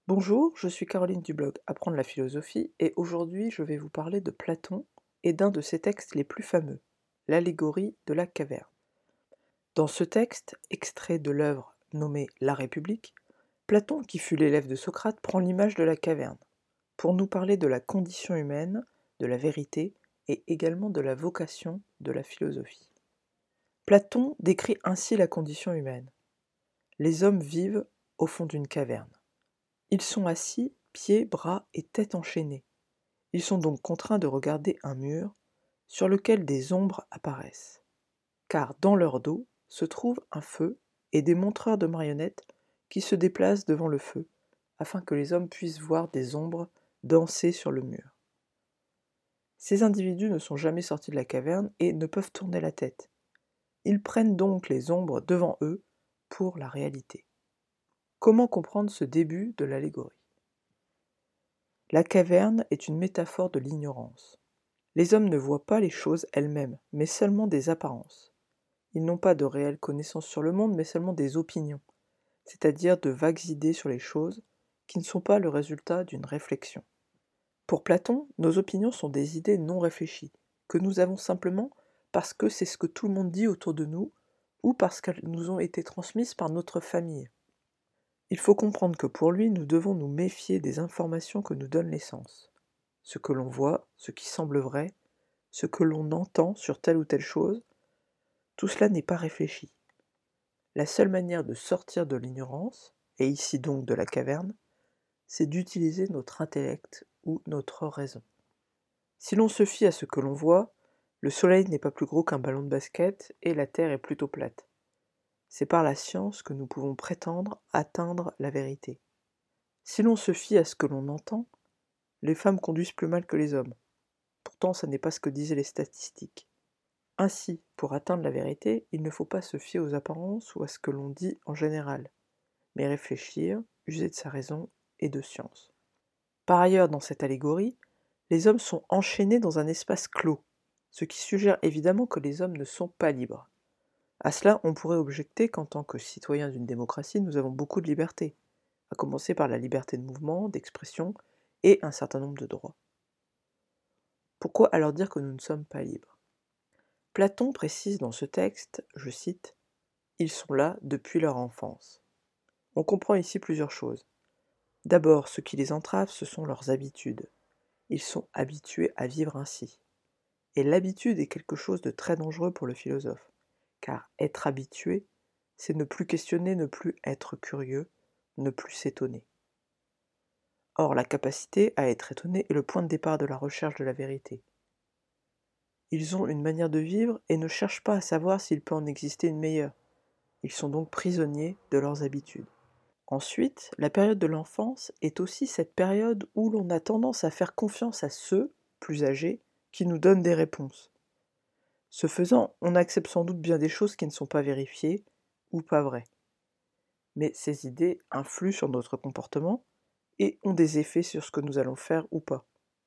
Bonjour, je suis Caroline du blog Apprendre la philosophie et aujourd'hui je vais vous parler de Platon et d'un de ses textes les plus fameux, l'allégorie de la caverne. Dans ce texte, extrait de l'œuvre nommée La République, Platon, qui fut l'élève de Socrate, prend l'image de la caverne pour nous parler de la condition humaine, de la vérité et également de la vocation de la philosophie. Platon décrit ainsi la condition humaine. Les hommes vivent au fond d'une caverne. Ils sont assis, pieds, bras et tête enchaînés. Ils sont donc contraints de regarder un mur sur lequel des ombres apparaissent, car dans leur dos se trouve un feu et des montreurs de marionnettes qui se déplacent devant le feu, afin que les hommes puissent voir des ombres danser sur le mur. Ces individus ne sont jamais sortis de la caverne et ne peuvent tourner la tête. Ils prennent donc les ombres devant eux pour la réalité. Comment comprendre ce début de l'allégorie ? La caverne est une métaphore de l'ignorance. Les hommes ne voient pas les choses elles-mêmes, mais seulement des apparences. Ils n'ont pas de réelles connaissances sur le monde, mais seulement des opinions, c'est-à-dire de vagues idées sur les choses qui ne sont pas le résultat d'une réflexion. Pour Platon, nos opinions sont des idées non réfléchies, que nous avons simplement parce que c'est ce que tout le monde dit autour de nous, ou parce qu'elles nous ont été transmises par notre famille. Il faut comprendre que pour lui, nous devons nous méfier des informations que nous donnent les sens. Ce que l'on voit, ce qui semble vrai, ce que l'on entend sur telle ou telle chose, tout cela n'est pas réfléchi. La seule manière de sortir de l'ignorance, et ici donc de la caverne, c'est d'utiliser notre intellect ou notre raison. Si l'on se fie à ce que l'on voit, le soleil n'est pas plus gros qu'un ballon de basket et la terre est plutôt plate. C'est par la science que nous pouvons prétendre atteindre la vérité. Si l'on se fie à ce que l'on entend, les femmes conduisent plus mal que les hommes. Pourtant, ça n'est pas ce que disaient les statistiques. Ainsi, pour atteindre la vérité, il ne faut pas se fier aux apparences ou à ce que l'on dit en général, mais réfléchir, user de sa raison et de science. Par ailleurs, dans cette allégorie, les hommes sont enchaînés dans un espace clos, ce qui suggère évidemment que les hommes ne sont pas libres. À cela, on pourrait objecter qu'en tant que citoyens d'une démocratie, nous avons beaucoup de libertés, à commencer par la liberté de mouvement, d'expression et un certain nombre de droits. Pourquoi alors dire que nous ne sommes pas libres ? Platon précise dans ce texte, je cite, « Ils sont là depuis leur enfance ». On comprend ici plusieurs choses. D'abord, ce qui les entrave, ce sont leurs habitudes. Ils sont habitués à vivre ainsi. Et l'habitude est quelque chose de très dangereux pour le philosophe, car être habitué, c'est ne plus questionner, ne plus être curieux, ne plus s'étonner. Or, la capacité à être étonné est le point de départ de la recherche de la vérité. Ils ont une manière de vivre et ne cherchent pas à savoir s'il peut en exister une meilleure. Ils sont donc prisonniers de leurs habitudes. Ensuite, la période de l'enfance est aussi cette période où l'on a tendance à faire confiance à ceux, plus âgés, qui nous donnent des réponses. Ce faisant, on accepte sans doute bien des choses qui ne sont pas vérifiées ou pas vraies. Mais ces idées influent sur notre comportement et ont des effets sur ce que nous allons faire ou pas.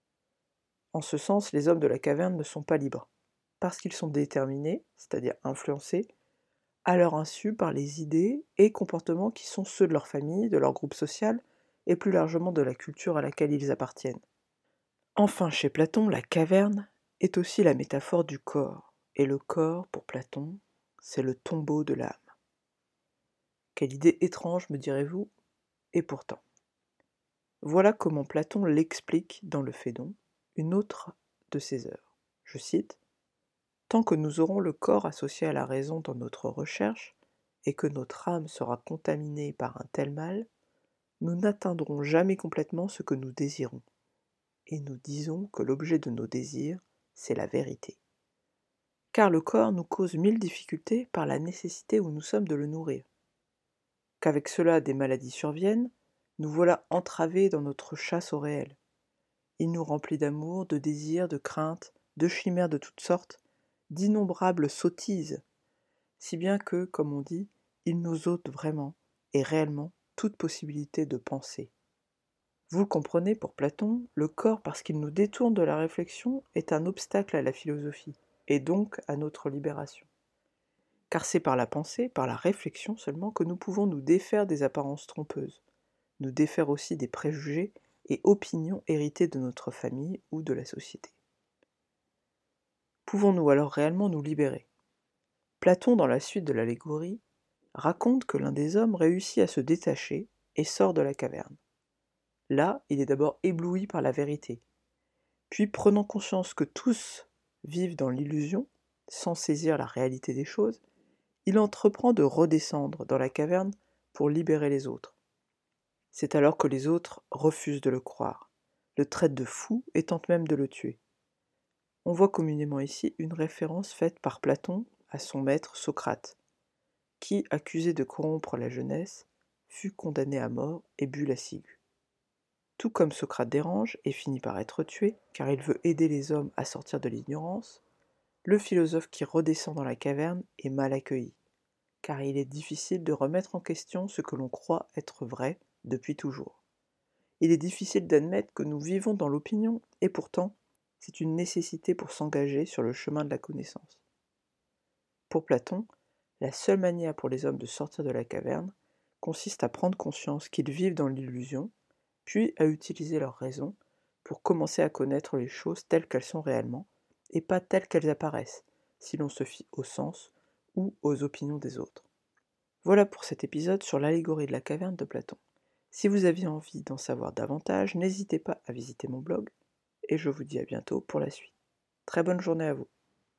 En ce sens, les hommes de la caverne ne sont pas libres, parce qu'ils sont déterminés, c'est-à-dire influencés, à leur insu par les idées et comportements qui sont ceux de leur famille, de leur groupe social, et plus largement de la culture à laquelle ils appartiennent. Enfin, chez Platon, la caverne est aussi la métaphore du corps, et le corps, pour Platon, c'est le tombeau de l'âme. Quelle idée étrange, me direz-vous, et pourtant. Voilà comment Platon l'explique dans le Phédon, une autre de ses œuvres. Je cite, « Tant que nous aurons le corps associé à la raison dans notre recherche, et que notre âme sera contaminée par un tel mal, nous n'atteindrons jamais complètement ce que nous désirons, et nous disons que l'objet de nos désirs, c'est la vérité. Car le corps nous cause 1000 difficultés par la nécessité où nous sommes de le nourrir. Qu'avec cela des maladies surviennent, nous voilà entravés dans notre chasse au réel. Il nous remplit d'amour, de désirs, de craintes, de chimères de toutes sortes, d'innombrables sottises, si bien que, comme on dit, il nous ôte vraiment et réellement toute possibilité de penser. Vous le comprenez, pour Platon, le corps, parce qu'il nous détourne de la réflexion, est un obstacle à la philosophie, et donc à notre libération. Car c'est par la pensée, par la réflexion seulement, que nous pouvons nous défaire des apparences trompeuses, nous défaire aussi des préjugés et opinions héritées de notre famille ou de la société. Pouvons-nous alors réellement nous libérer ? Platon, dans la suite de l'allégorie, raconte que l'un des hommes réussit à se détacher et sort de la caverne. Là, il est d'abord ébloui par la vérité, puis prenant conscience que tous vivent dans l'illusion, sans saisir la réalité des choses, il entreprend de redescendre dans la caverne pour libérer les autres. C'est alors que les autres refusent de le croire, le traitent de fou et tentent même de le tuer. On voit communément ici une référence faite par Platon à son maître Socrate, qui, accusé de corrompre la jeunesse, fut condamné à mort et but la ciguë. Tout comme Socrate dérange et finit par être tué, car il veut aider les hommes à sortir de l'ignorance, le philosophe qui redescend dans la caverne est mal accueilli, car il est difficile de remettre en question ce que l'on croit être vrai depuis toujours. Il est difficile d'admettre que nous vivons dans l'opinion, et pourtant, c'est une nécessité pour s'engager sur le chemin de la connaissance. Pour Platon, la seule manière pour les hommes de sortir de la caverne consiste à prendre conscience qu'ils vivent dans l'illusion, puis à utiliser leur raison pour commencer à connaître les choses telles qu'elles sont réellement, et pas telles qu'elles apparaissent, si l'on se fie au sens ou aux opinions des autres. Voilà pour cet épisode sur l'allégorie de la caverne de Platon. Si vous aviez envie d'en savoir davantage, n'hésitez pas à visiter mon blog, et je vous dis à bientôt pour la suite. Très bonne journée à vous.